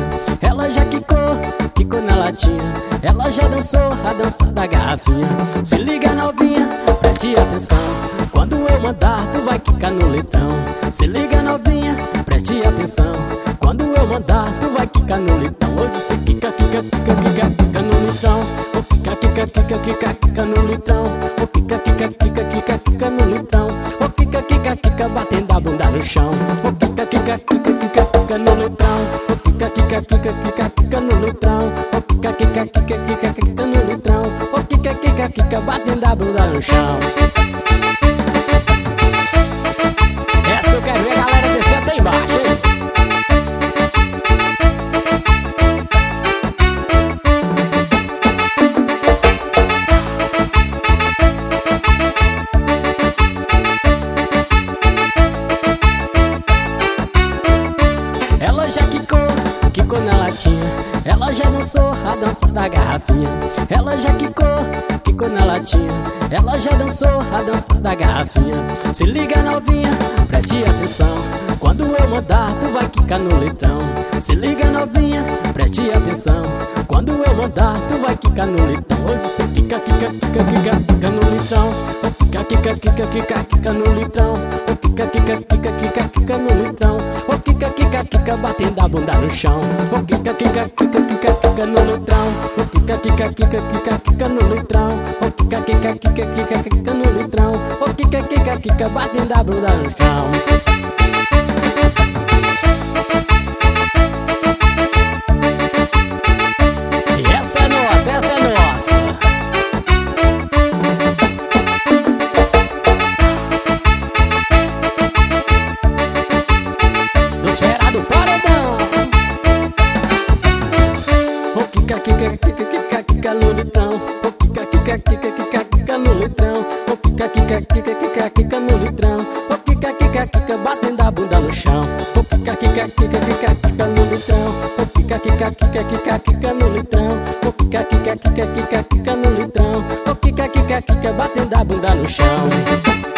Ela já quicou, quicou na latinha. Ela já dançou a dança da garrafinha. Se liga novinha, preste atenção. Quando eu mandar, tu vai quicar no litrão. Se liga novinha, preste atenção. Quando eu mandar, tu vai quicar no litrão. Hoje se quica, quica, quica, quica, quica no litrão. Ou quica, quica, quica, quica, quica no litrão. Ou quica, quica, quica, quica, quica no litrão. Ou quica, quica, quica, batendo a bunda no chão. Ou quica, quica, quica, quica, quica no litrão. Ou quica, quica, quica, quica, quica no litrão. Ou quica, quica, quica, quica, quica no litrão. Ou quica, quica, quica, batendo a bunda no chão. Essa eu quero ver a galera descer até embaixo, hein? Ela já quicou, quicou na latinha. Ela já dançou a dança da garrafinha. Ela já quicou, quicou na latinha. Ela já dançou a dança da garrafinha. Se liga novinha, preste atenção. Quando eu mandar, tu vai quicar no litrão. Se liga novinha, preste atenção. Quando eu mandar, tu vai quicar no litrão. Hoje você quica, quica, quica, quica, quica no litrão. Ou quica, quica, quica, quica, quica no litrão. Ou quica, quica, quica, quica, quica no litrão. Ou quica, quica, quica, batendo a bunda no chão. Ou quica, quica, quica, quica, quica no litrão. Ou quica, quica, quica, quica, quica no litrão. Ou quica, quica, quica, quica, quica no litrão. Ou quica, quica, quica, batendo a bunda no chão. Essa é nossa, essa é nossa. Dos fera do paredão. O quica, quica, quica, quica, quica no litrão. O quica, quica, quica, quica, quica no litrão. O quica, quica, quica, quica, quica no litrão. O quica, quica, quica, batendo a bunda no chão. O quica, quica, quica, quica, quica no litrão. O quica, quica, quica, quica, quica no litrão. O quica, quica, quica, quica, quica no litrão. O quica, quica, quica, batendo a bunda no chão.